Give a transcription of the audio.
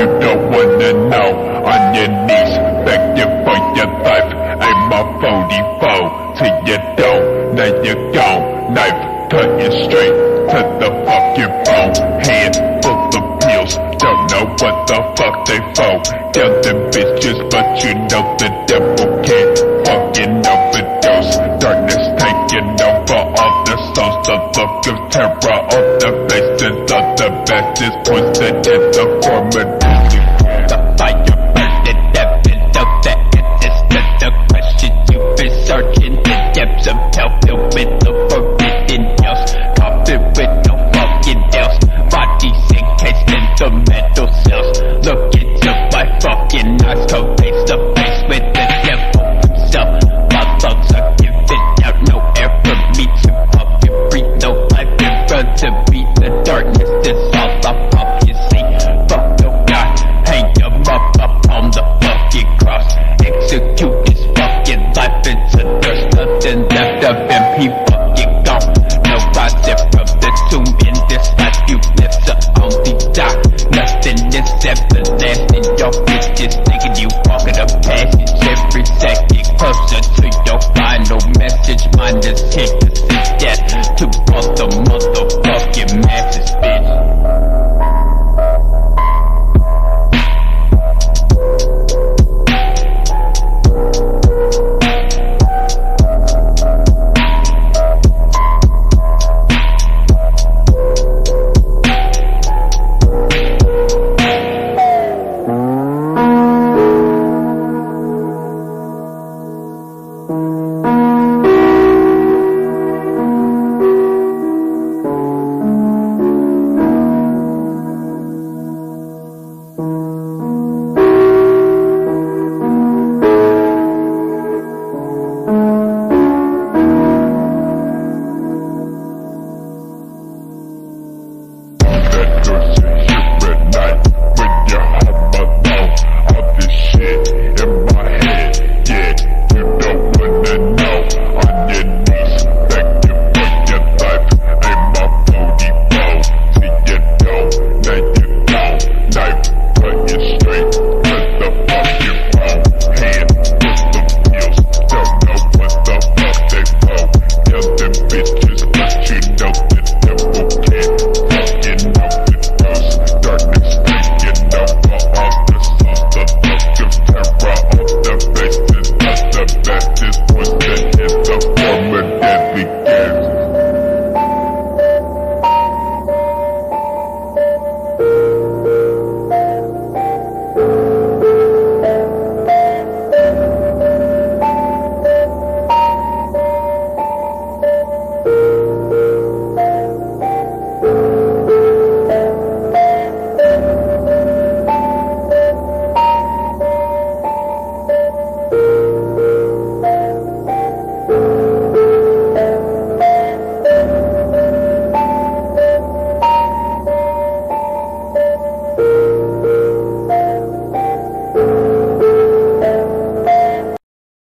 You don't wanna know. On your knees, begging for your life. Aim my 44 till you don't. Now you're gone. Knife cutting straight to the fucking bone. Hand full of pills, don't know what the fuck they for. Kill them bitches, but you know the devil can't fucking overdose. Darkness taking over all the souls. The look of terror on the faces of the bastards. Poison in the form of music. The fire burning evidence of the answers to the question you've been searching. The depths of hell filled with the forbidden hills. Coffin with no fucking else. Bodies encased in the metal cells. Look into my fucking eyes, cold face the face with the devil himself. My lungs are giving out no air for me to fucking breathe. No life in front of me. The darkness is all I fucking see. Fuck no God, hang him up on the fucking cross. Execute his fucking life into there's nothing left of him. He fucking gone. No rising from the tomb in this life you live, so only die. Nothing is everlasting. Your bitches thinking you walking a passage every second closer to your final message. Mine is here to see death to all the mother